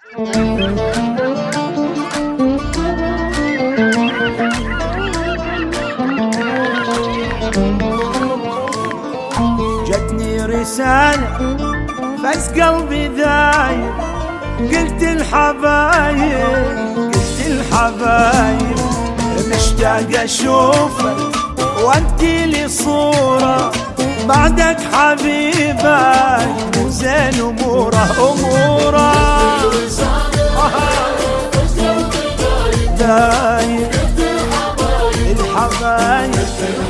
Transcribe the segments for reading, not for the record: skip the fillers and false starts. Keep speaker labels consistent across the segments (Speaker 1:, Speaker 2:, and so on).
Speaker 1: جتني رسالة بس قلبي ذايب، قلت الحبايب مشتاق اشوفك وانتي لي صورة بعدك حبيبك زين اموره دايب الحبايب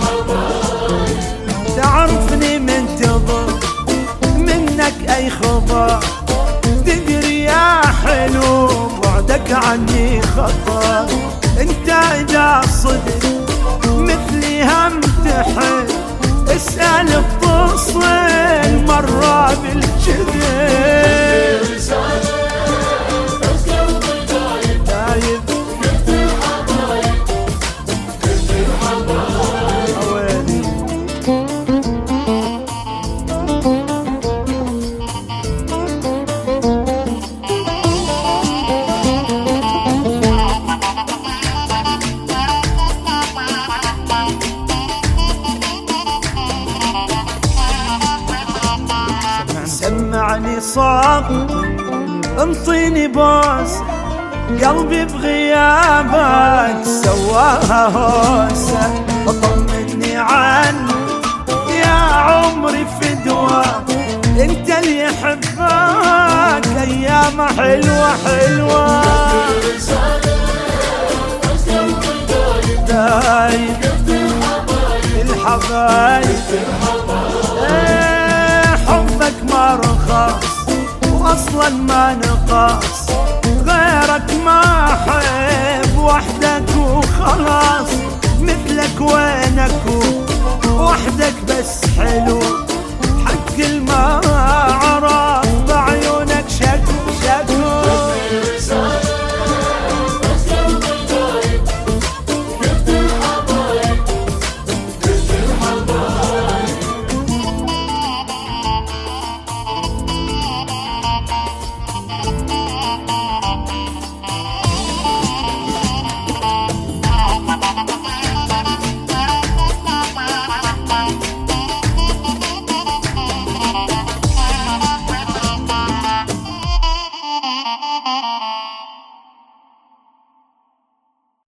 Speaker 1: تعرفني منتظر منك اي خبر، تدري يا حلو بعدك عني خطر، انت اذا صدق مثلي هم تحب اسأل بتصل مرة بالجبل. دايب سمعني صوت انطيني بوس، قلبي بغيابك سواها هوسة، طمني عنك يا عمري فدوة، انت اللي يحبك ايام حلوة دايب الحبايب حبك ما رخص واصلا ما نقص، غيرك ما احب وحدك وخلاص، مثلك وينك وحدك بس حلو حق الماء